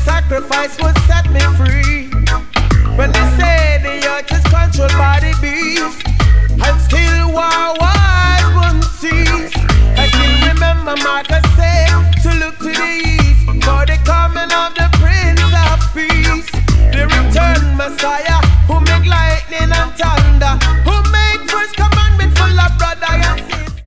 sacrifice would set me free. When they say the earth is controlled by the beast, and still war wars wouldn't cease. I still remember Marcus said to look to the east for the coming of the Prince of Peace, the returned Messiah.